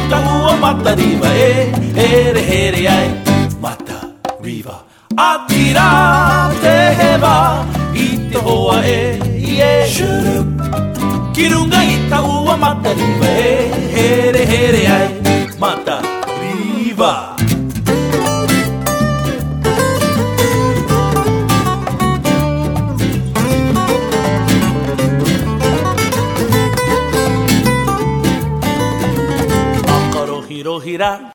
ita ua mata riva e here here ai mata riva atira te hewa i te hoa e ki runga ita ua mata riva e here here ai mata riva Hirohira